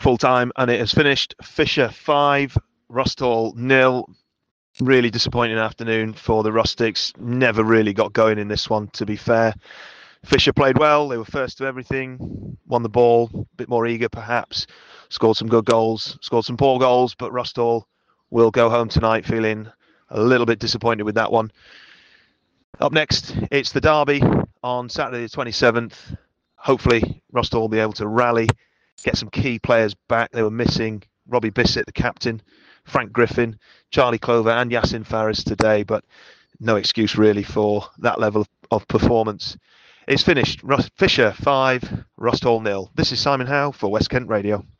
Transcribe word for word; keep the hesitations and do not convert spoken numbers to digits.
full time, and it has finished Fisher five, Rusthall nil. Really disappointing afternoon for the Rustics. Never really got going in this one, to be fair. Fisher played well. They were first to everything, won the ball, a bit more eager perhaps, scored some good goals, scored some poor goals, but Rusthall will go home tonight feeling a little bit disappointed with that one. Up next, it's the derby on Saturday the twenty-seventh. Hopefully, Rusthall will be able to rally, get some key players back. They were missing Robbie Bissett, the captain, Frank Griffin, Charlie Clover and Yasin Faris today, but no excuse really for that level of performance. It's finished. Fisher five, Rusthall nil. This is Simon Howe for West Kent Radio.